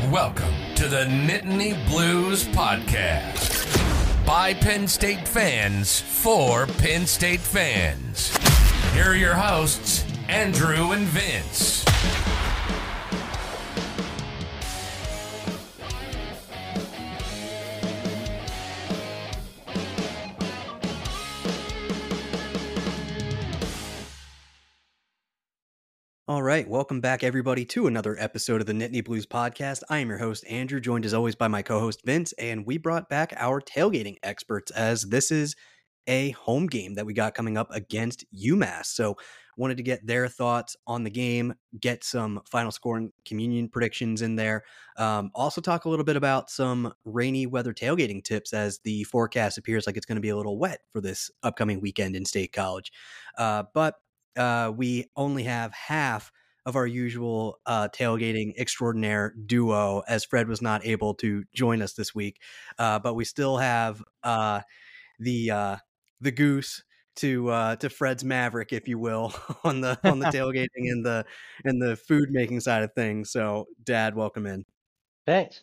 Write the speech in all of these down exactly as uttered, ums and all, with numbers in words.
Welcome to the Nittany Blues Podcast. By Penn State fans, for Penn State fans. Here are your hosts, Andrew and Vince. All right, welcome back, everybody, to another episode of the Nittany Blues Podcast. I am your host, Andrew, joined as always by my co-host, Vince, and we brought back our tailgating experts as this is a home game that we got coming up against UMass. So wanted to get their thoughts on the game, get some final score and communion predictions in there. Um, also talk a little bit about some rainy weather tailgating tips as the forecast appears like it's going to be a little wet for this upcoming weekend in State College. Uh, but Uh, we only have half of our usual uh, tailgating extraordinaire duo, as Fred was not able to join us this week. Uh, but we still have uh, the uh, the goose to uh, to Fred's Maverick, if you will, on the on the tailgating and the and the food making side of things. So, Dad, welcome in. Thanks.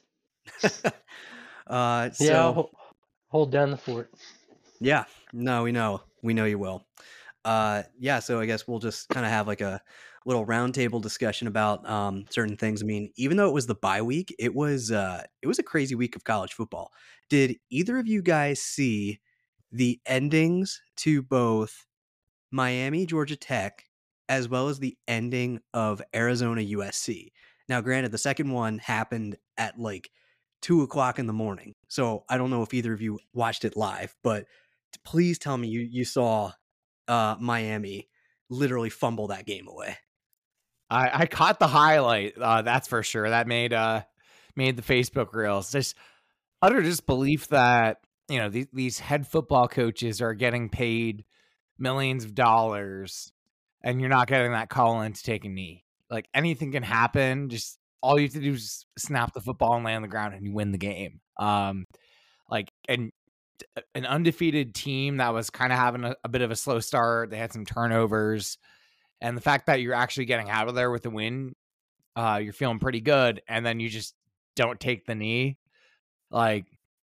uh, so, yeah, I'll ho- hold down the fort. Yeah, no, we know, we know you will. Uh, yeah, so I guess we'll just kind of have like a little roundtable discussion about um, certain things. I mean, even though it was the bye week, it was uh, it was a crazy week of college football. Did either of you guys see the endings to both Miami, Georgia Tech, as well as the ending of Arizona, U S C? Now, granted, the second one happened at like two o'clock in the morning, so I don't know if either of you watched it live, but please tell me you you saw uh, Miami literally fumble that game away. I, I caught the highlight. Uh, that's for sure. That made uh made the Facebook reels. Just utter disbelief that you know these these head football coaches are getting paid millions of dollars, and you're not getting that call in to take a knee. Like anything can happen. Just all you have to do is snap the football and lay on the ground, and you win the game. Um, like and. An undefeated team that was kind of having a, a bit of a slow start. They had some turnovers, and the fact that you're actually getting out of there with the win, uh, you're feeling pretty good. And then you just don't take the knee. Like,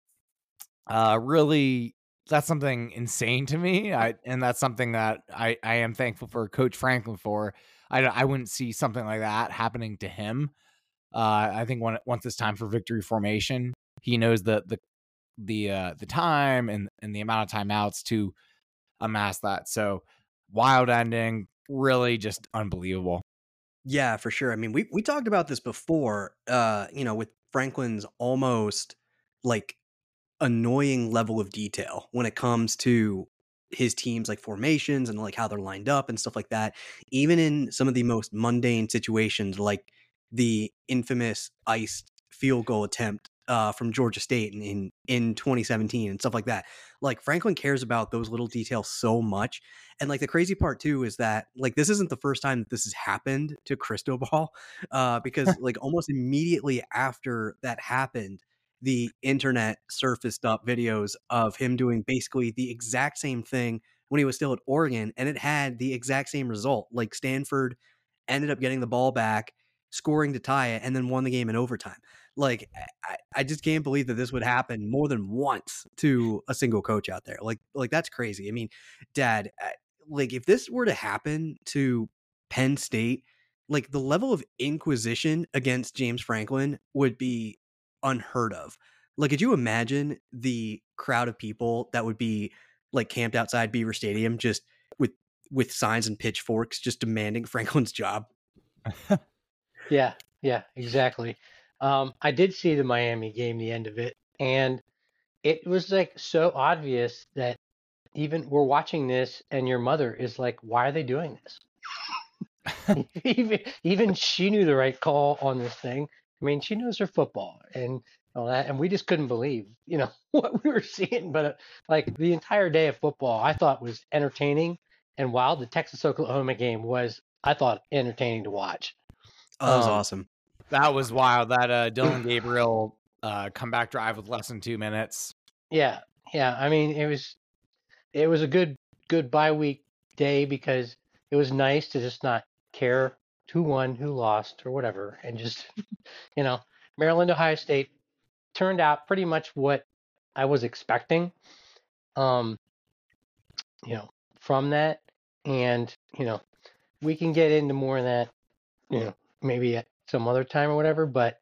uh, really, that's something insane to me. I, and that's something that I, I am thankful for Coach Franklin for. I, I wouldn't see something like that happening to him. Uh, I think when, once it's time for victory formation, he knows the, the, the uh the time and and the amount of timeouts to amass that. So wild ending, really just unbelievable. Yeah, for sure. I mean, we we talked about this before, uh, you know, with Franklin's almost like annoying level of detail when it comes to his teams, like formations and like how they're lined up and stuff like that. Even in some of the most mundane situations, like the infamous iced field goal attempt Uh, from Georgia State in, in in twenty seventeen and stuff like that. Like Franklin cares about those little details so much. And like the crazy part too is that like this isn't the first time that this has happened to Cristobal, uh, because like almost immediately after that happened, the internet surfaced up videos of him doing basically the exact same thing when he was still at Oregon, and it had the exact same result. Like Stanford ended up getting the ball back, scoring to tie it, and then won the game in overtime. Like, I, I just can't believe that this would happen more than once to a single coach out there. Like, like that's crazy. I mean, Dad, like if this were to happen to Penn State, like the level of inquisition against James Franklin would be unheard of. Like, could you imagine the crowd of people that would be like camped outside Beaver Stadium just with with signs and pitchforks just demanding Franklin's job? yeah, yeah, exactly. Um, I did see the Miami game, the end of it, and it was like so obvious that even we're watching this, and your mother is like, "Why are they doing this?" even even she knew the right call on this thing. I mean, she knows her football and all that, and we just couldn't believe, you know, what we were seeing. But uh, like the entire day of football, I thought was entertaining and wild. The Texas Oklahoma game was, I thought, entertaining to watch. Oh, that was Um, awesome. That was wild. That uh, Dylan Gabriel uh, comeback drive with less than two minutes. Yeah, yeah. I mean, it was it was a good good bye week day because it was nice to just not care who won, who lost, or whatever, and just you know Maryland, Ohio State turned out pretty much what I was expecting. Um, you know, from that, and you know, we can get into more of that, you know, maybe at some other time or whatever. But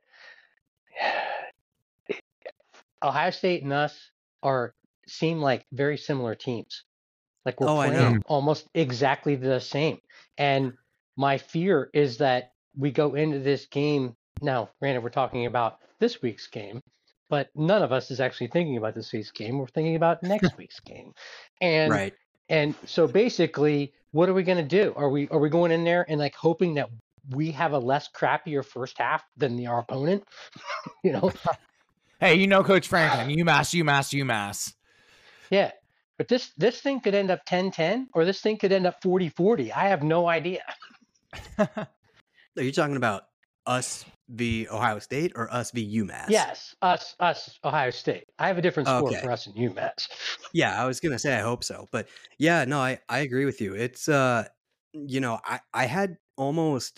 Ohio State and us are seem like very similar teams. Like we're Oh, I playing know. almost exactly the same. And my fear is that we go into this game now. Granted, we're talking about this week's game, but none of us is actually thinking about this week's game. We're thinking about next week's game, and Right. and so basically, what are we going to do? Are we are we going in there and like hoping that we have a less crappier first half than the, our opponent? You know, Hey, you know Coach Franklin, UMass, UMass, UMass. yeah. But this this thing could end up ten ten, or this thing could end up forty forty. I have no idea. Are you talking about us v Ohio State or us v UMass? Yes, us us Ohio State. I have a different score Okay. for us and UMass. Yeah, I was gonna say I hope so, but yeah, no, I I agree with you. It's uh, you know, I I had almost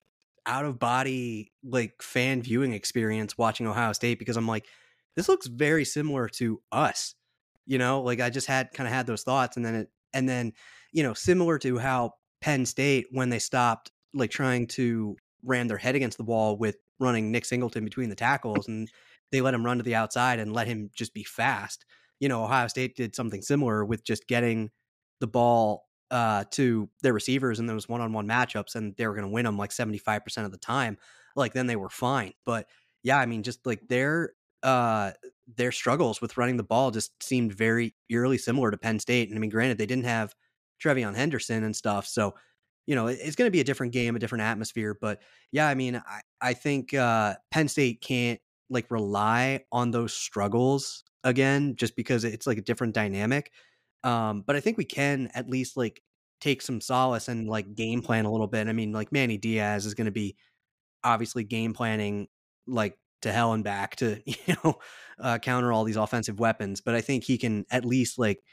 out of body like fan viewing experience watching Ohio State because I'm like, this looks very similar to us. You know, like I just had kind of had those thoughts, and then it and then you know, similar to how Penn State when they stopped like trying to ram their head against the wall with running Nick Singleton between the tackles, and they let him run to the outside and let him just be fast. You know, Ohio State did something similar with just getting the ball uh, to their receivers in those one-on-one matchups, and they were going to win them like seventy-five percent of the time. Like then they were fine. But yeah, I mean, just like their uh, their struggles with running the ball just seemed very eerily similar to Penn State. And I mean, granted, they didn't have Trevion Henderson and stuff, so you know, it- it's going to be a different game, a different atmosphere. But yeah, I mean, I I think uh, Penn State can't like rely on those struggles again, just because it's like a different dynamic. Um, but I think we can at least like take some solace and like game plan a little bit. I mean, like Manny Diaz is going to be obviously game planning like to hell and back to you know uh, counter all these offensive weapons, but I think he can at least like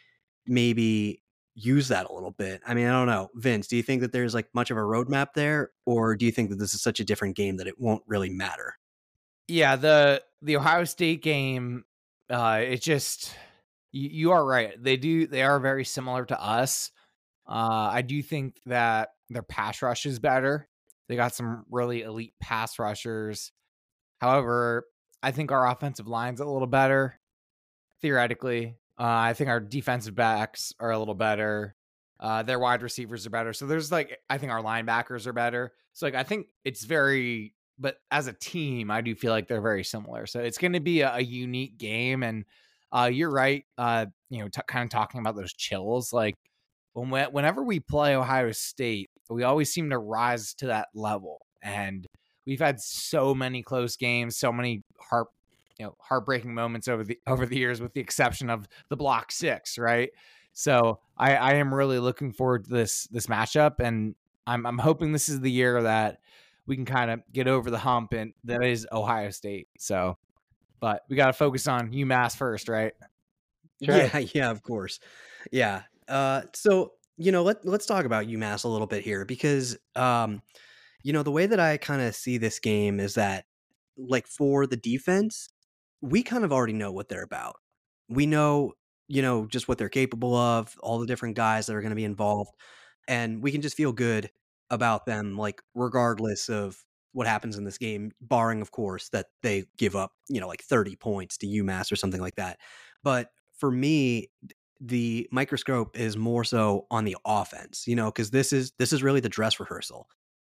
maybe use that a little bit. I mean, I don't know, Vince, do you think that there's like much of a roadmap there, or do you think that this is such a different game that it won't really matter? Yeah, the the Ohio State game, uh, it just you, you are right. They do they are very similar to us. Uh, I do think that their pass rush is better. They got some really elite pass rushers. However, I think our offensive line's a little better, theoretically. Uh, I think our defensive backs are a little better. Uh, their wide receivers are better. So there's like, I think our linebackers are better. So like, I think it's very, but as a team, I do feel like they're very similar. So it's going to be a, a unique game. And uh, you're right. Uh, you know, t- kind of talking about those chills, like when we, whenever we play Ohio State, we always seem to rise to that level. And we've had so many close games, so many heart, you know, heartbreaking moments over the over the years, with the exception of the block six, right? So I, I am really looking forward to this this matchup, and I'm I'm hoping this is the year that we can kind of get over the hump, and that is Ohio State. So, but we got to focus on UMass first, right? Sure. Yeah, yeah, of course. Yeah. Uh, so you know, let let's talk about UMass a little bit here because um, you know, the way that I kind of see this game is that like for the defense, we kind of already know what they're about. We know, you know, just what they're capable of, all the different guys that are going to be involved, and we can just feel good about them, like regardless of what happens in this game, barring, of course, that they give up, you know, like thirty points to UMass or something like that. But for me, the microscope is more so on the offense, you know, because this is this is really the dress rehearsal.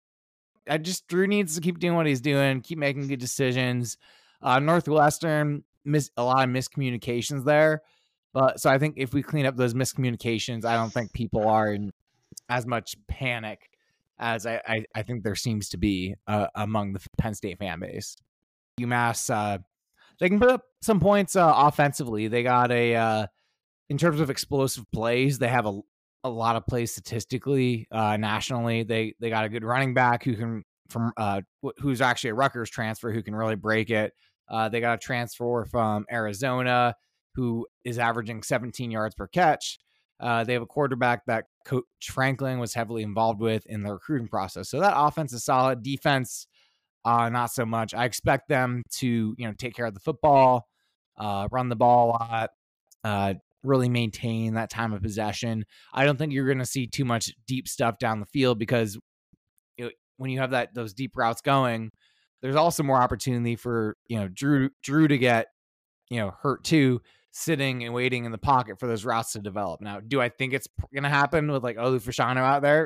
I just Drew needs to keep doing what he's doing, keep making good decisions. Uh, Northwestern miss a lot of miscommunications there, but so I think if we clean up those miscommunications, I don't think people are in as much panic as I I, I think there seems to be uh, among the Penn State fan base. UMass, uh, they can put up some points uh, offensively. They got a uh, in terms of explosive plays, they have a a lot of plays statistically, uh, nationally. They they got a good running back who can from uh, who's actually a Rutgers transfer who can really break it. Uh, they got a transfer from Arizona who is averaging seventeen yards per catch. Uh, they have a quarterback that Coach Franklin was heavily involved with in the recruiting process. So that offense is solid. Defense, uh, not so much. I expect them to, you know, take care of the football, uh, run the ball a lot, uh, really maintain that time of possession. I don't think you're going to see too much deep stuff down the field because you know, when you have that those deep routes going, there's also more opportunity for, you know, Drew Drew to get, you know, hurt too, sitting and waiting in the pocket for those routes to develop. Now, do I think it's going to happen with like Olu Fashanu out there?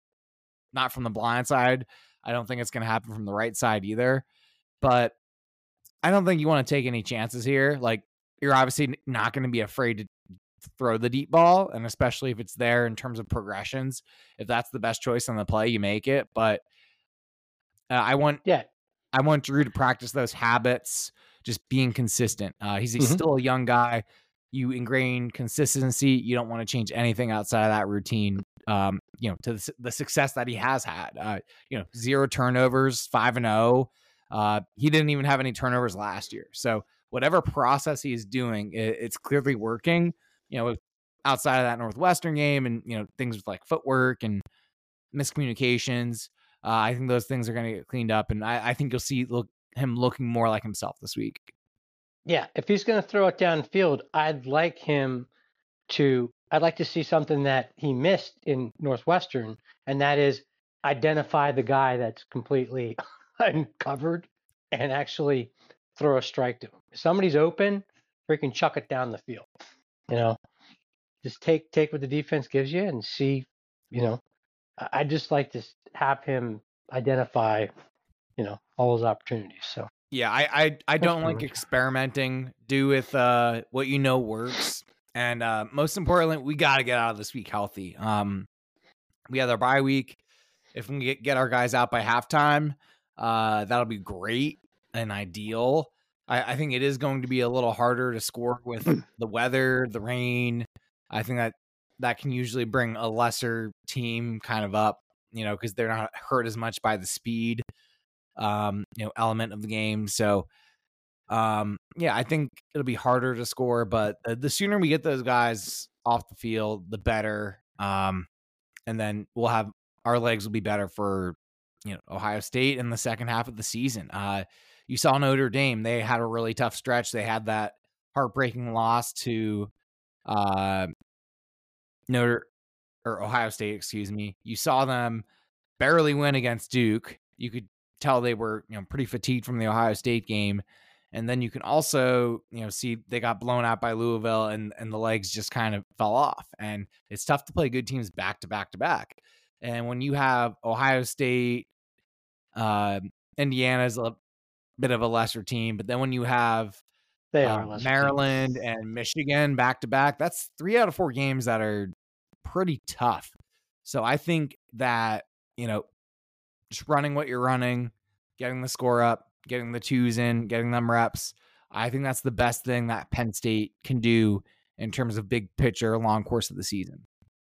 Not from the blind side. I don't think it's going to happen from the right side either. But I don't think you want to take any chances here. Like, you're obviously not going to be afraid to throw the deep ball, and especially if it's there in terms of progressions. If that's the best choice on the play, you make it. But uh, I want, yeah, I want Drew to practice those habits, just being consistent. Uh, he's, he's Mhm. still a young guy. You ingrain consistency. You don't want to change anything outside of that routine. Um, you know, to the, the success that he has had. Uh, you know, zero turnovers, five and zero. Uh, he didn't even have any turnovers last year. So whatever process he's doing, it, it's clearly working. You know, outside of that Northwestern game, and you know, things with like footwork and miscommunications. Uh, I think those things are going to get cleaned up, and I, I think you'll see look, him looking more like himself this week. Yeah, if he's going to throw it downfield, I'd like him to. I'd like to see something that he missed in Northwestern, and that is identify the guy that's completely uncovered and actually throw a strike to him. If somebody's open, freaking chuck it down the field. You know, just take take what the defense gives you and see. You know, I I just like to s- have him identify, you know, all those opportunities. So Yeah, I I, I don't pretty like much. experimenting. Do with uh, what you know works, and uh, most importantly, we got to get out of this week healthy. Um, we have our bye week. If we can get, get our guys out by halftime, uh, that'll be great and ideal. I, I think it is going to be a little harder to score with the weather, the rain. I think that that can usually bring a lesser team kind of up, you know, because they're not hurt as much by the speed, um, you know, element of the game. So, um, yeah, I think it'll be harder to score, but the, the sooner we get those guys off the field, the better. Um, and then we'll have our legs will be better for, you know, Ohio State in the second half of the season. Uh, you saw Notre Dame; they had a really tough stretch. They had that heartbreaking loss to uh, Notre or Ohio State, excuse me. You saw them barely win against Duke. You could tell they were, you know, pretty fatigued from the Ohio State game. And then you can also, you know, see they got blown out by Louisville, and and the legs just kind of fell off. And it's tough to play good teams back to back to back. And when you have Ohio State, uh, Indiana's a bit of a lesser team, but then when you have they are um, less Maryland and Michigan back to back, that's three out of four games that are pretty tough. So I think that, you know, just running what you're running, getting the score up, getting the twos in, getting them reps. I think that's the best thing that Penn State can do in terms of big picture, long course of the season.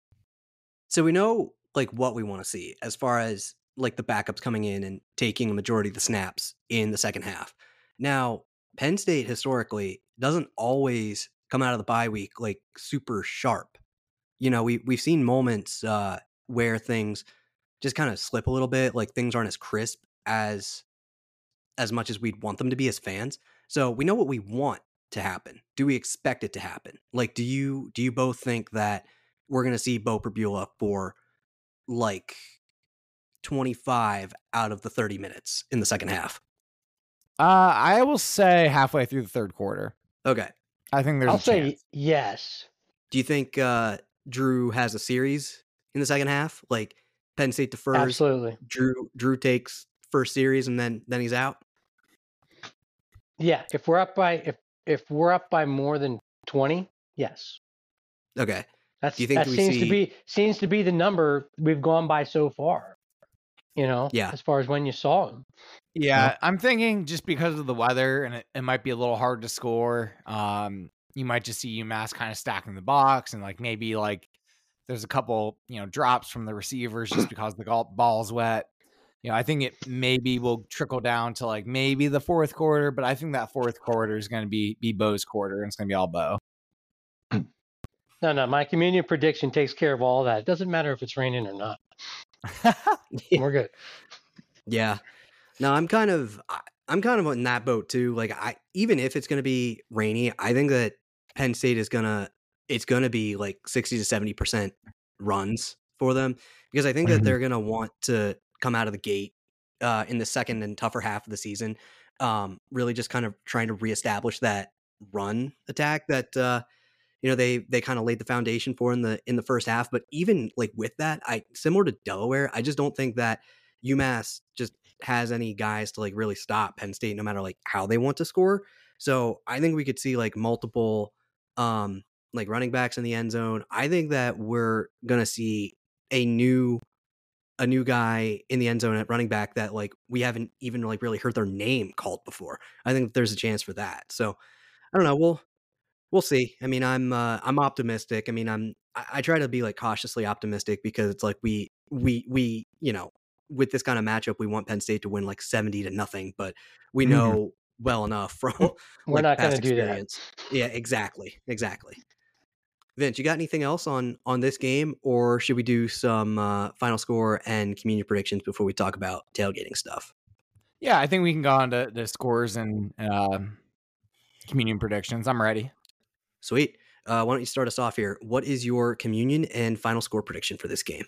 So we know like what we want to see as far as like the backups coming in and taking a majority of the snaps in the second half. Now, Penn State historically doesn't always come out of the bye week like super sharp. You know, we we've seen moments uh where things just kind of slip a little bit, like things aren't as crisp as as much as we'd want them to be as fans. So we know what we want to happen. Do we expect it to happen? Like, do you do you both think that we're gonna see Bo Perbula for like twenty-five out of the thirty minutes in the second half? Uh, I will say halfway through the third quarter. Okay. I think there's I'll a say chance. yes. Do you think uh, Drew has a series in the second half? Like Penn State defers, Absolutely. Drew Drew takes first series and then then he's out. Yeah. If we're up by if if we're up by more than twenty, yes. Okay. That's Do you think that we seems see- to be seems to be the number we've gone by so far. You know, Yeah. as far as when you saw him. Yeah, I'm thinking just because of the weather, and it, it might be a little hard to score. Um, you might just see UMass kind of stacking the box, and like maybe like there's a couple, you know, drops from the receivers just because the gol- ball's wet. You know, I think it maybe will trickle down to like maybe the fourth quarter, but I think that fourth quarter is going to be be Bo's quarter, and it's going to be all Bo. No, no, my communion prediction takes care of all that. It doesn't matter if it's raining or not. We're good. Yeah. No, I'm kind of I- I'm kind of in that boat too. Like I even if it's going to be rainy, I think that Penn State is gonna it's going to be like sixty to seventy percent runs for them because I think that Mhm. they're going to want to come out of the gate uh, in the second and tougher half of the season, um, really just kind of trying to reestablish that run attack that uh, you know they they kind of laid the foundation for in the in the first half. But even like with that, I similar to Delaware, I just don't think that UMass just has any guys to like really stop Penn State no matter like how they want to score. So I think we could see like multiple um like running backs in the end zone. I think that we're gonna see a new a new guy in the end zone at running back that like we haven't even like really heard their name called before. I think there's a chance for that. So I don't know. We'll we'll see. I mean, I'm uh, I'm optimistic. I mean, I'm I, I try to be like cautiously optimistic because it's like we we we you know with this kind of matchup we want Penn State to win like seventy to nothing, but we Mhm. know well enough from We're like not going past to do that. experience. Yeah, exactly, exactly. Vince, you got anything else on on this game, or should we do some uh, final score and communion predictions before we talk about tailgating stuff? Yeah, I think we can go on to the scores and um, communion predictions. I'm ready. Sweet. Uh, why don't you start us off here? What is your communion and final score prediction for this game?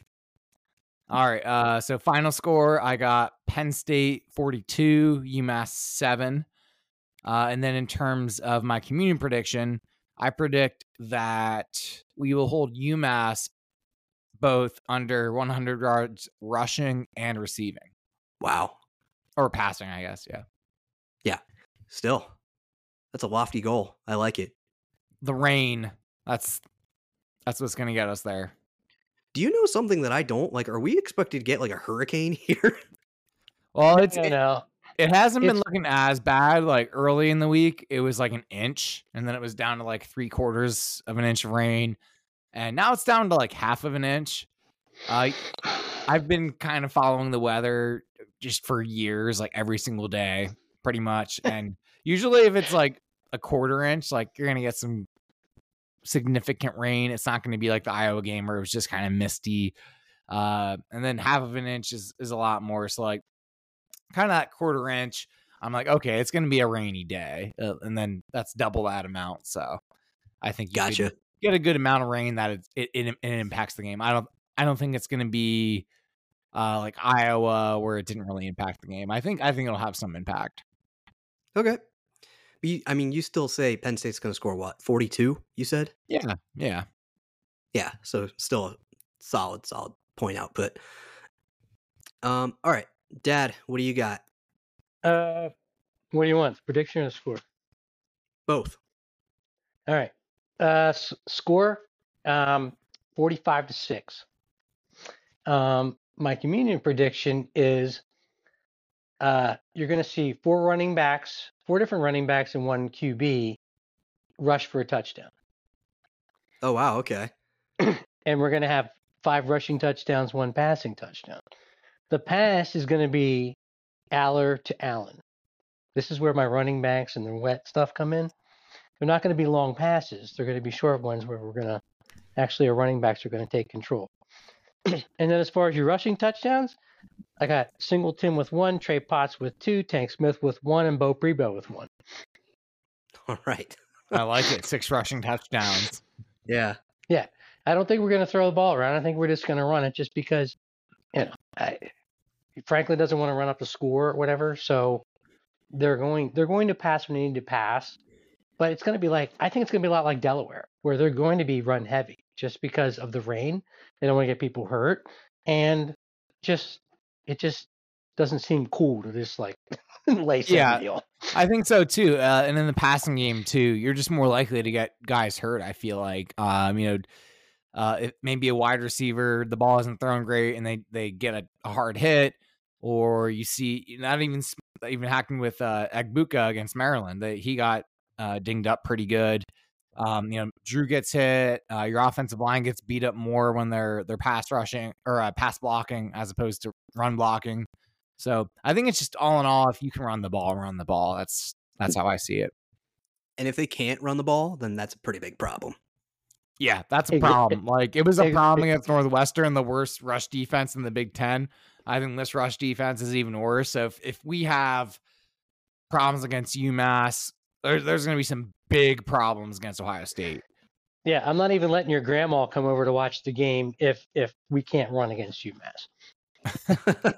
All right. Uh, so final score, I got Penn State forty-two, UMass seven. Uh, and then in terms of my communion prediction, I predict that we will hold UMass both under one hundred yards rushing and receiving, Wow. or passing, I guess. Yeah. Yeah. Still, that's a lofty goal. I like it. The rain, that's that's what's going to get us there. Do you know something that I don't like? Are we expected to get like a hurricane here? Well, it's No, it, no. it hasn't been It's- looking as bad. Like early in the week, it was like an inch, and then it was down to like three quarters of an inch of rain, and now it's down to like half of an inch. Uh, I've been kind of following the weather just for years, like every single day, pretty much. And usually, if it's like a quarter inch, like you're gonna get some significant rain. It's not going to be like the Iowa game where it was just kind of misty. Uh, and then half of an inch is, is a lot more. So like kind of that quarter inch, I'm like, okay, it's going to be a rainy day. Uh, and then that's double that amount. So I think you Gotcha. could get a good amount of rain that it, it, it, it impacts the game. I don't, I don't think it's going to be uh, like Iowa where it didn't really impact the game. I think, I think it'll have some impact. Okay. But you, I mean, you still say Penn State's going to score what? forty-two, you said? Yeah. Yeah. Yeah. So still a solid, solid point output. Um, all right. Dad, what do you got? Uh, what do you want? Prediction or score? Both. All right. Uh, s- score, um, forty-five to six. Um, my communion prediction is, uh, you're going to see four running backs, four different running backs and one Q B rush for a touchdown. Oh, wow. Okay. And we're going to have five rushing touchdowns, one passing touchdown. The pass is going to be Aller to Allen. This is where my running backs and the wet stuff come in. They're not going to be long passes. They're going to be short ones where we're going to actually our running backs are going to take control. And then as far as your rushing touchdowns, I got Singleton with one, Trey Potts with two, Tank Smith with one, and Bo Prebo with one. All right. I like it. Six rushing touchdowns. Yeah. Yeah, I don't think we're going to throw the ball around. I think we're just going to run it just because, you know, I, Franklin doesn't want to run up the score or whatever. So they're going they're going to pass when they need to pass, but it's going to be like I think it's going to be a lot like Delaware, where they're going to be run heavy just because of the rain. They don't want to get people hurt, and just it just doesn't seem cool to just like lay Yeah. seventy on. I think so too. Uh, and in the passing game too, you're just more likely to get guys hurt. I feel like, um, you know, uh, if maybe a wide receiver, the ball isn't thrown great, and they they get a, a hard hit, or you see not even even hacking with uh, Agbuka against Maryland, that he got uh, dinged up pretty good. Um, you know, Drew gets hit. Uh, your offensive line gets beat up more when they're they're pass rushing or uh, pass blocking as opposed to run blocking. So I think it's just all in all, if you can run the ball, run the ball. That's that's how I see it. And if they can't run the ball, then that's a pretty big problem. Yeah, that's a Ex- problem. Like it was a ex- problem against Northwestern, the worst rush defense in the Big Ten. I think this rush defense is even worse. So if, if we have problems against UMass, there, there's going to be some big problems against Ohio State. Yeah, I'm not even letting your grandma come over to watch the game if if we can't run against UMass.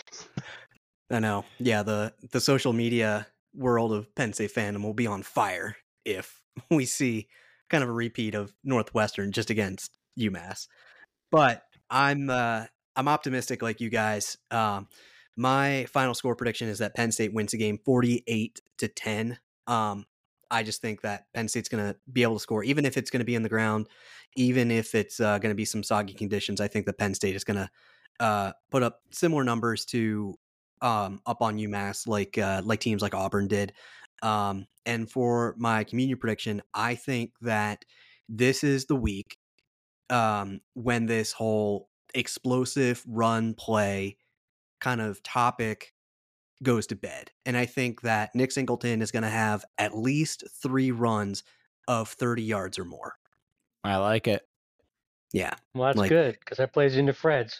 I know. Yeah, the the social media world of Penn State fandom will be on fire if we see kind of a repeat of Northwestern just against UMass. But I'm uh, I'm optimistic like you guys. Um, my final score prediction is that Penn State wins the game forty-eight to ten. Um, I just think that Penn State's going to be able to score, even if it's going to be in the ground, even if it's uh, going to be some soggy conditions. I think that Penn State is going to uh, put up similar numbers to um, up on UMass, like uh, like teams like Auburn did. Um, and for my communion prediction, I think that this is the week um, when this whole explosive run play kind of topic goes to bed. And I think that Nick Singleton is going to have at least three runs of thirty yards or more. I like it. Yeah. Well, that's Like- good because that plays into Fred's.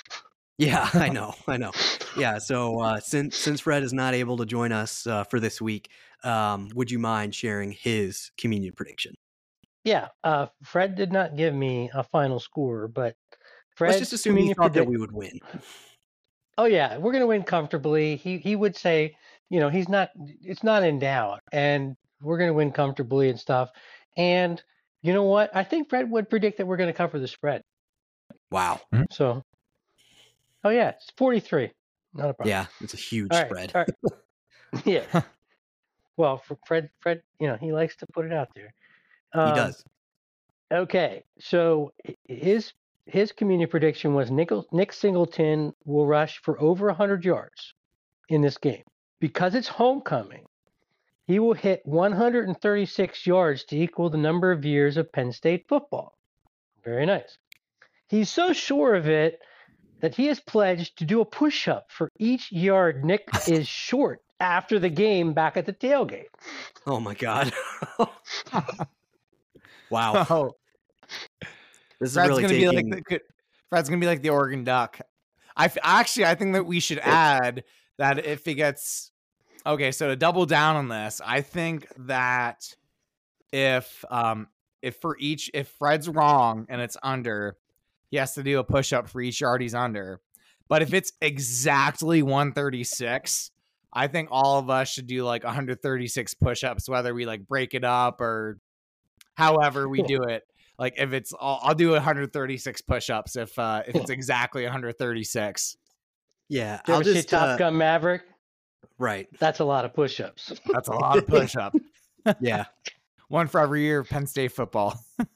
Yeah, I know. I know. Yeah. So uh, since since Fred is not able to join us uh, for this week, um, would you mind sharing his communion prediction? Yeah, uh, Fred did not give me a final score, but Fred's Let's just assume he communion thought that predict- we would win. Oh yeah, we're gonna win comfortably. He he would say, you know, he's not. It's not in doubt, and we're gonna win comfortably and stuff. And you know what? I think Fred would predict that we're gonna cover the spread. Wow. So, oh yeah, it's forty-three. Not a problem. Yeah, it's a huge All right, spread. all right. Yeah. Well, for Fred, Fred, you know, he likes to put it out there. He Um, does. Okay, so h- his his communion prediction was Nick, Nick Singleton will rush for over one hundred yards in this game. Because it's homecoming, he will hit one hundred thirty-six yards to equal the number of years of Penn State football. Very nice. He's so sure of it that he has pledged to do a push-up for each yard Nick is short after the game back at the tailgate. Oh my God. Wow. Oh, This is Fred's really gonna taking. be like the, could- Fred's gonna be like the Oregon Duck. I f- actually I think that we should add that if he gets okay, so to double down on this, I think that if um if for each if Fred's wrong and it's under, he has to do a push up for each yard he's under. But if it's exactly one thirty-six, I think all of us should do like one hundred thirty-six push ups, whether we like break it up or however we do it. Like if it's, I'll, I'll do one hundred thirty-six push-ups if uh, if it's exactly one hundred thirty-six. Yeah, Did you I'll ever see just Top uh, Gun Maverick? right. That's a lot of push-ups. That's a lot of push-up. Yeah, One for every year of Penn State football.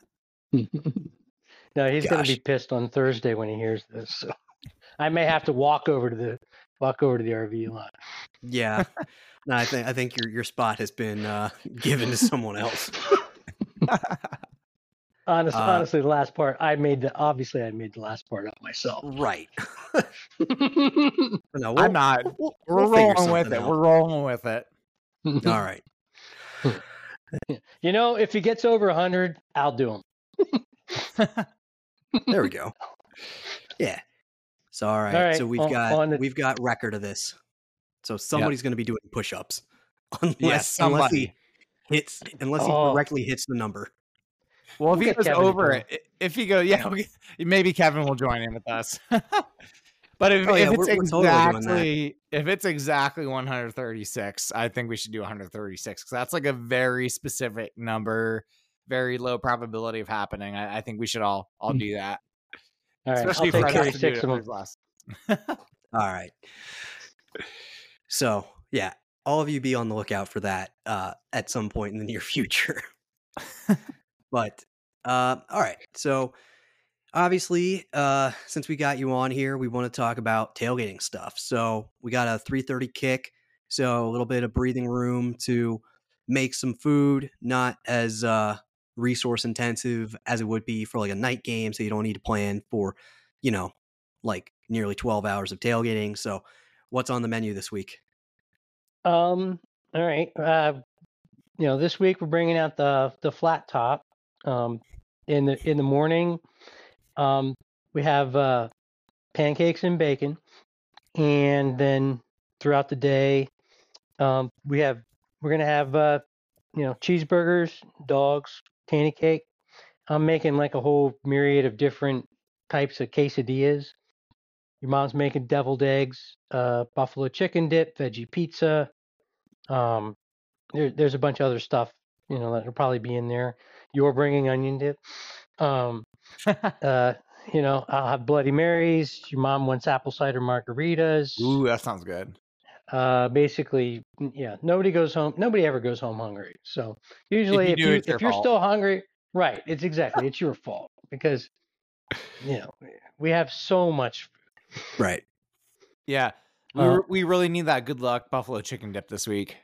No, he's going Gosh. to be pissed on Thursday when he hears this. So I may have to walk over to the walk over to the R V lot. yeah. No, I think I think your your spot has been uh, given to someone else. Honest, Uh, honestly, the last part I made the obviously I made the last part up myself. Right. No, we'll, I'm not. we'll- we'll- We're we'll figure rolling with something it. out. We're rolling with it. All right. You know, if he gets over one hundred, I'll do him. There we go. Yeah. So all right. All right, So we've on- got on the- we've got record of this. So somebody's going to be doing push-ups, unless Yes, unless he somebody. hits unless he Oh. correctly hits the number. Well, if We'll he get goes Kevin to over go. it, i- if he goes, yeah, we- maybe Kevin will join in with us. But if, Oh, yeah, if it's we're- we're totally doing that. exactly if it's exactly one hundred thirty-six, I think we should do one hundred thirty-six because that's like a very specific number, very low probability of happening. I, I think we should all all do that, All right, especially I'll if take Fred has to do thirty-six it of for them. his last. All right. So yeah, all of you be on the lookout for that uh, at some point in the near future. But uh, all right, so obviously, uh, since we got you on here, we want to talk about tailgating stuff. So we got a three thirty kick, so a little bit of breathing room to make some food, not as uh, resource intensive as it would be for like a night game. So you don't need to plan for, you know, like nearly twelve hours of tailgating. So what's on the menu this week? Um. All right. Uh, you know, this week we're bringing out the the flat top. Um, in the in the morning, um, we have uh, pancakes and bacon, and then throughout the day, um, we have we're gonna have uh, you know cheeseburgers, dogs, candy cake. I'm making like a whole myriad of different types of quesadillas. Your mom's making deviled eggs, uh, buffalo chicken dip, veggie pizza. Um, there, there's a bunch of other stuff, you know, that'll probably be in there. You're bringing onion dip. Um, uh, you know, I'll have Bloody Marys. Your mom wants apple cider margaritas. Ooh, that sounds good. Uh, basically, yeah, nobody goes home. Nobody ever goes home hungry. So usually, If if you do, you it's your if you're fault. still hungry, right? It's exactly it's your fault because you know we have so much. Right. Yeah, we Uh, were, we really need that good luck buffalo chicken dip this week.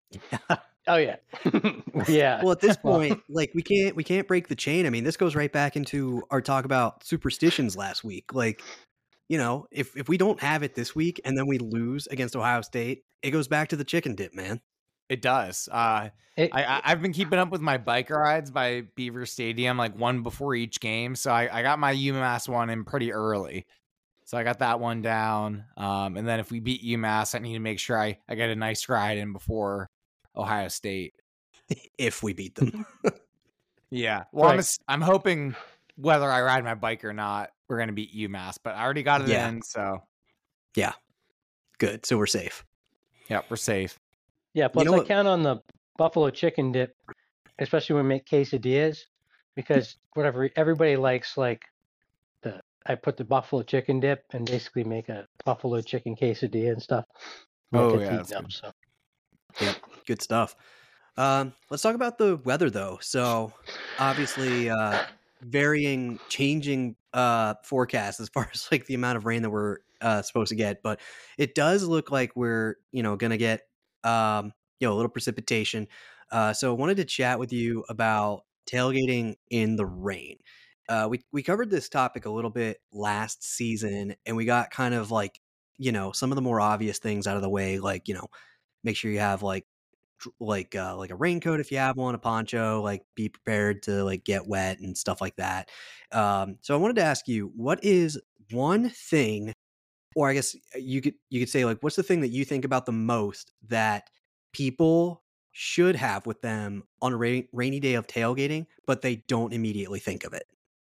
Oh yeah, yeah. Well, at this Well, point, like we can't we can't break the chain. I mean, this goes right back into our talk about superstitions last week. Like, you know, if if we don't have it this week and then we lose against Ohio State, it goes back to the chicken dip, man. It does. Uh, it, I, I I've been keeping up with my bike rides by Beaver Stadium, like one before each game. So I, I got my UMass one in pretty early. So I got that one down. Um, and then if we beat UMass, I need to make sure I, I get a nice ride in before Ohio State. If we beat them. Yeah. Well, I'm, Right. ass- I'm hoping whether I ride my bike or not, we're going to beat UMass, but I already got it Yeah. in. So Yeah. Good. So we're safe. yeah, we're safe. yeah. Plus, know I what- count on the buffalo chicken dip, especially when we make quesadillas, because whatever everybody likes, like the I put the buffalo chicken dip and basically make a buffalo chicken quesadilla and stuff. And that Oh, gets yeah, eaten that's up, good. so. Yep. Good stuff. Um, let's talk about the weather though. So obviously uh varying changing uh forecasts as far as like the amount of rain that we're uh supposed to get, but it does look like we're, you know, gonna get um you know a little precipitation. Uh so I wanted to chat with you about tailgating in the rain. Uh we we covered this topic a little bit last season and we got kind of like, you know, some of the more obvious things out of the way, like, you know, make sure you have like dr- like uh like a raincoat if you have one, a poncho, like be prepared to like get wet and stuff like that. Um so I wanted to ask you, what is one thing, or I guess you could you could say like what's the thing that you think about the most that people should have with them on a rain, rainy day of tailgating, but they don't immediately think of it?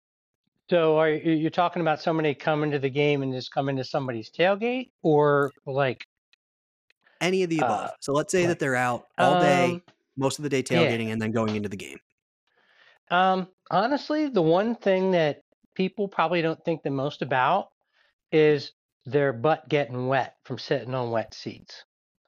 So are you you're talking about somebody coming to the game and just coming to somebody's tailgate, or like Any of the above. uh So let's say like that they're out all day, um most of the day yeah. tailgating, and then going into the game. Um honestly, the one thing that people probably don't think the most about is their butt getting wet from sitting on wet seats.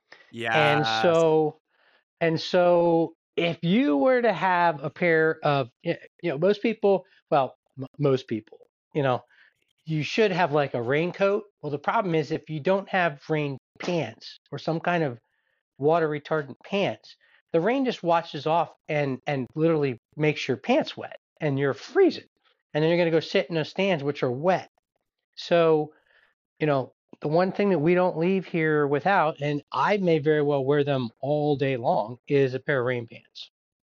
And Yeah. so and so if you were to have a pair of y- you know most people, well m- most people, you know, you should have like a raincoat. Well, the problem is if you don't have rain pants or some kind of water retardant pants, the rain just washes off and and literally makes your pants wet and you're freezing. And then you're going to go sit in those stands which are wet. So, you know, the one thing that we don't leave here without, and I may very well wear them all day long, is a pair of rain pants.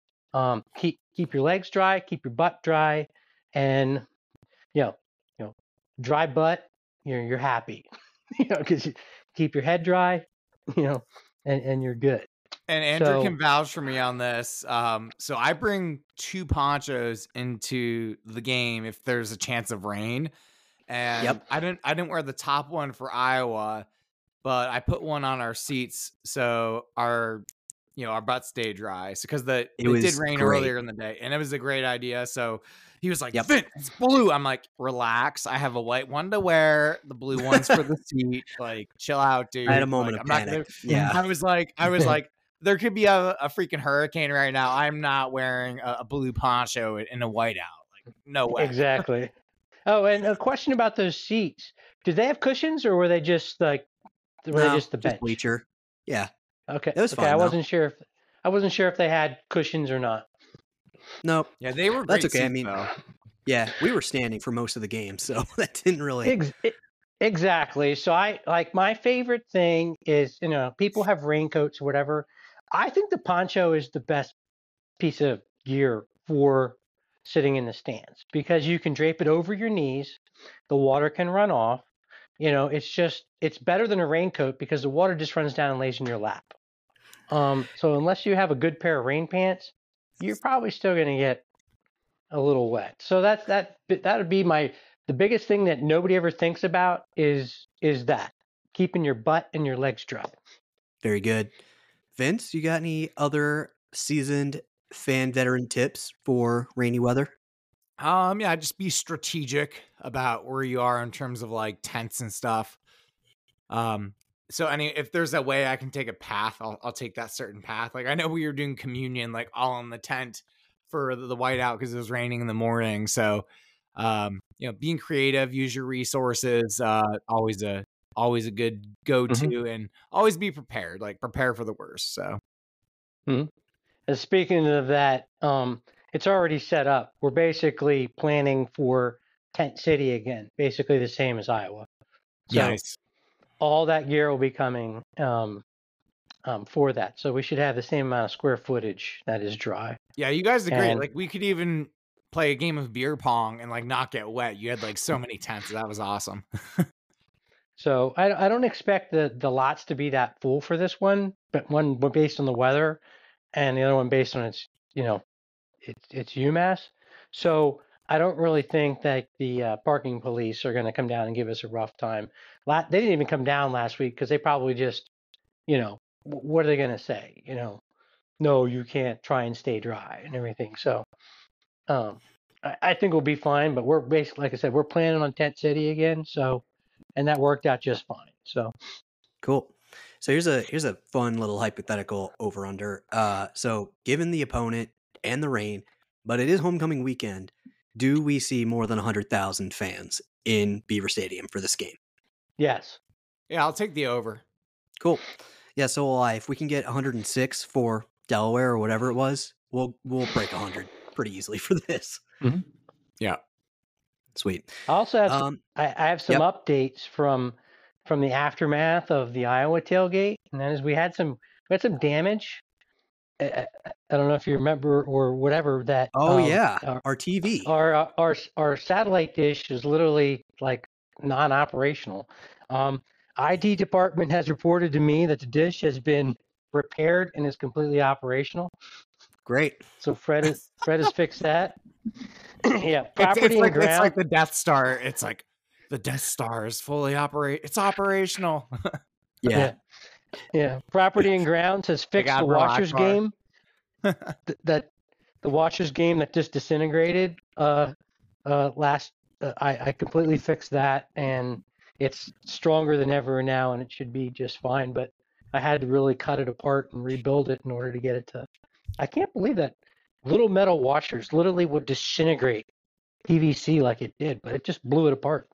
Um, keep keep your legs dry, keep your butt dry, and you know, you know, dry butt, you're you're happy, you know, because you keep your head dry, you know, and and you're good. And Andrew So can vouch for me on this. Um, so I bring two ponchos into the game if there's a chance of rain. And Yep. I didn't I didn't wear the top one for Iowa, but I put one on our seats so our you know our butts stay dry. So because the It it, did was rain great. earlier in the day, and it was a great idea. So he was like, Yep. "Finn, it's blue." I'm like, "Relax. I have a white one to wear. The blue one's for the seat. Like, chill out, dude." I had a moment Like, of I'm not panic. gonna. Yeah. I was like, I was like, there could be a, a freaking hurricane right now. I'm not wearing a, a blue poncho in a whiteout. Like, no way. exactly. Oh, and a question about those seats: did they have cushions or were they just like were they No, just the just bench? bleacher. Yeah. Okay, It was okay. fine I though. wasn't sure if I wasn't sure if they had cushions or not. Nope. Yeah, they were That's great okay. I seats, mean, though. yeah, we were standing for most of the game, so that didn't really. Ex- e- exactly. So I like my favorite thing is, you know, people have raincoats or whatever. I think the poncho is the best piece of gear for sitting in the stands because you can drape it over your knees. The water can run off. You know, it's just, it's better than a raincoat because the water just runs down and lays in your lap. Um, so unless you have a good pair of rain pants, you're probably still going to get a little wet. So that's, that, that would be my, the biggest thing that nobody ever thinks about is, is that keeping your butt and your legs dry. Very good. Vince, you got any other seasoned fan veteran tips for rainy weather? Um, yeah, just be strategic about where you are in terms of like tents and stuff. Um, so any if there's a way I can take a path, I'll I'll take that certain path. Like I know we were doing communion like all in the tent for the, the whiteout because it was raining in the morning. So, um, you know, being creative, use your resources. Uh, always a always a good go to, mm-hmm. and always be prepared. Like prepare for the worst. So, mm-hmm. And speaking of that, um. It's already set up. We're basically planning for Tent City again, basically the same as Iowa. So nice. All that gear will be coming um, um, for that. So we should have the same amount of square footage that is dry. Yeah, you guys did great. And, like we could even play a game of beer pong and like not get wet. You had like so many tents. That was awesome. So I, I don't expect the, the lots to be that full for this one, but one based on the weather and the other one based on its, you know, It's it's UMass, so I don't really think that the uh, parking police are going to come down and give us a rough time. La- they didn't even come down last week because they probably just, you know, w- what are they going to say? You know, no, you can't try and stay dry and everything. So um, I, I think we'll be fine. But we're basically, like I said, we're planning on Tent City again. So, and that worked out just fine. So cool. So here's a here's a fun little hypothetical over under. Uh, so given the opponent and the rain, but it is homecoming weekend, do we see more than one hundred thousand fans in Beaver Stadium for this game? Yes. Yeah, I'll take the over. Cool. Yeah, so will I. If we can get one hundred six for Delaware or whatever it was, we'll we'll break one hundred pretty easily for this. Mm-hmm. Yeah. Sweet. I also have some, um, I, I have some yep. updates from from the aftermath of the Iowa tailgate, and that is we had some we had some damage. I, I don't know if you remember or whatever that. Oh um, yeah, our, our T V, our our our satellite dish is literally like non-operational. Um, I T department has reported to me that the dish has been repaired and is completely operational. Great. So Fred is Fred has fixed that. Yeah, property it's, it's and like, ground. It's like the Death Star. It's like the Death Star is fully operate. It's operational. yeah. yeah. Yeah, Property and Grounds has fixed the Washers game. Th- that the Washers game that just disintegrated uh, uh, last. Uh, I, I completely fixed that, and it's stronger than ever now, and it should be just fine. But I had to really cut it apart and rebuild it in order to get it to. I can't believe that little metal washers literally would disintegrate P V C like it did, but it just blew it apart.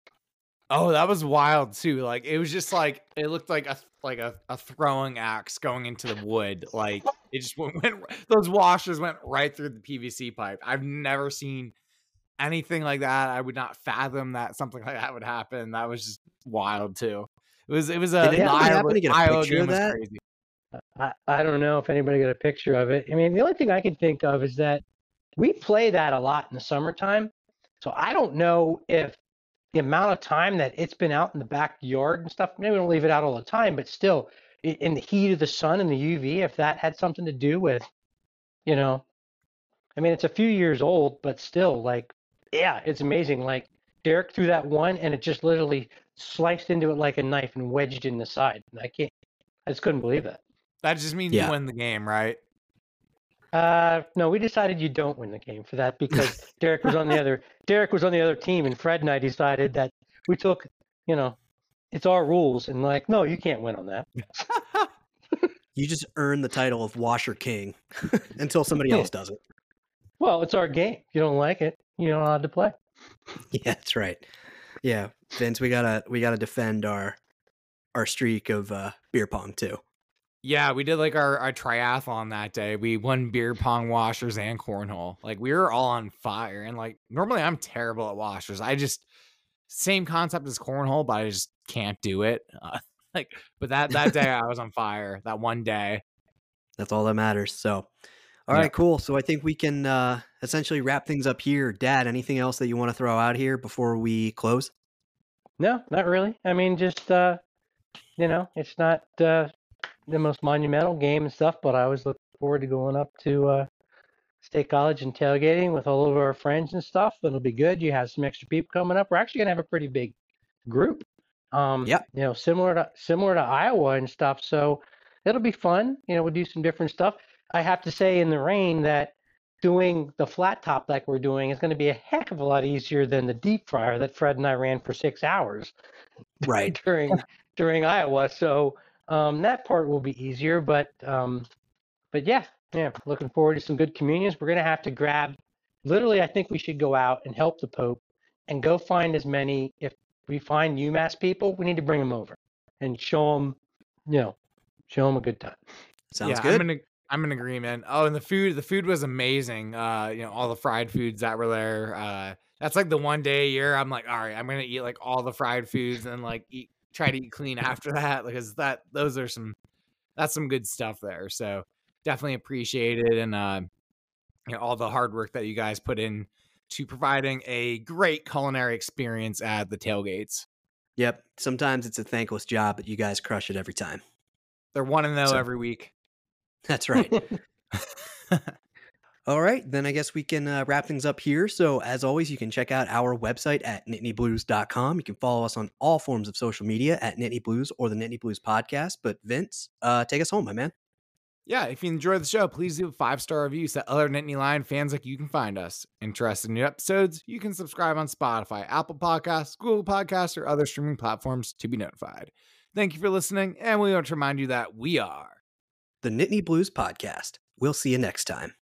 Oh, that was wild too. Like it was just like it looked like a like a, a throwing axe going into the wood. Like it just went, went those washers went right through the P V C pipe. I've never seen anything like that. I would not fathom that something like that would happen. That was just wild too. It was it was a Did Iowa, happen to get a Iowa picture game of that? was crazy. I, I don't know if anybody got a picture of it. I mean, the only thing I can think of is that we play that a lot in the summertime. So I don't know if the amount of time that it's been out in the backyard and stuff, maybe we don't leave it out all the time, but still in the heat of the sun and the U V, if that had something to do with, you know, I mean, it's a few years old, but still like, yeah, it's amazing. Like Derek threw that one and it just literally sliced into it like a knife and wedged in the side. And I can't, I just couldn't believe that. That just means yeah. you win the game, right? Uh, no, we decided you don't win the game for that because Derek was on the other. Derek was on the other team, and Fred and I decided that we took, you know, it's our rules, and like, no, you can't win on that. You just earn the title of Washer King until somebody else does it. Well, it's our game. If you don't like it, you're not allowed to play. Yeah, that's right. Yeah, Vince, we gotta we gotta defend our our streak of uh, beer pong too. Yeah, we did like our, our triathlon that day. We won beer pong, washers, and cornhole. Like we were all on fire. And like normally I'm terrible at washers. I just same concept as cornhole, but I just can't do it. Uh, like, but that that day I was on fire. That one day. That's all that matters. So, All Yeah. right, cool. So I think we can uh, essentially wrap things up here. Dad, anything else that you want to throw out here before we close? No, not really. I mean, just uh, you know, it's not uh, the most monumental game and stuff, but I always look forward to going up to uh, State College and tailgating with all of our friends and stuff. It'll be good. You have some extra people coming up. We're actually gonna have a pretty big group. Um, Yep. you know, similar to similar to Iowa and stuff. So it'll be fun. You know, we'll do some different stuff. I have to say in the rain that doing the flat top like we're doing is going to be a heck of a lot easier than the deep fryer that Fred and I ran for six hours Right. during during Iowa. So um, that part will be easier. But um, but yeah, yeah, looking forward to some good communions. We're going to have to grab. Literally, I think we should go out and help the Pope and go find as many. If we find UMass people, we need to bring them over and show them, you know, show them a good time. Sounds yeah, good. I'm in, I'm in agreement. Oh, and the food, the food was amazing. Uh, you know, all the fried foods that were there. Uh, that's like the one day a year I'm like, all right, I'm gonna eat like all the fried foods and like eat, try to eat clean after that, because that those are some, that's some good stuff there. So definitely appreciate it, and uh, you know, all the hard work that you guys put in to providing a great culinary experience at the tailgates. Yep. Sometimes it's a thankless job, but you guys crush it every time. They're one and zero So- every week. That's right. All right, then I guess we can uh, wrap things up here. So as always, you can check out our website at nittany blues dot com. You can follow us on all forms of social media at Nittany Blues or the Nittany Blues Podcast. But Vince, uh, take us home, my man. Yeah, if you enjoy the show, please leave a five-star review so that other Nittany Lion fans like you can find us. Interested in new episodes? You can subscribe on Spotify, Apple Podcasts, Google Podcasts, or other streaming platforms to be notified. Thank you for listening, and we want to remind you that we are The Nittany Blues Podcast. We'll see you next time.